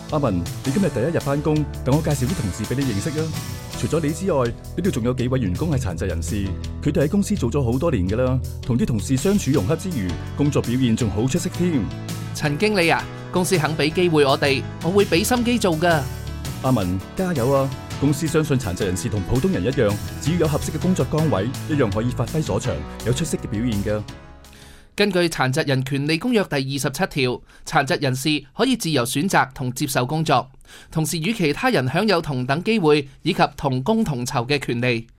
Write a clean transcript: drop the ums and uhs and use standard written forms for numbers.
阿文，你今日第一日返工，等我介紹啲同事俾你認識啊。除咗你之外，呢度仲有幾位員工係殘疾人士，佢哋喺公司做咗好多年噶啦，同啲同事相處融洽之餘，工作表現仲好出色添。 陳經理啊，公司肯俾機會我哋，我會俾心機做噶。 阿文，加油啊！公司相信殘疾人士同普通人一樣，只要有合適嘅工作崗位，一樣可以發揮所長，有出色嘅表現噶。 根據《殘疾人權利公約》第27條，殘疾人士可以自由選擇同接受工作，同時與其他人享有同等機會以及同工同酬嘅權利。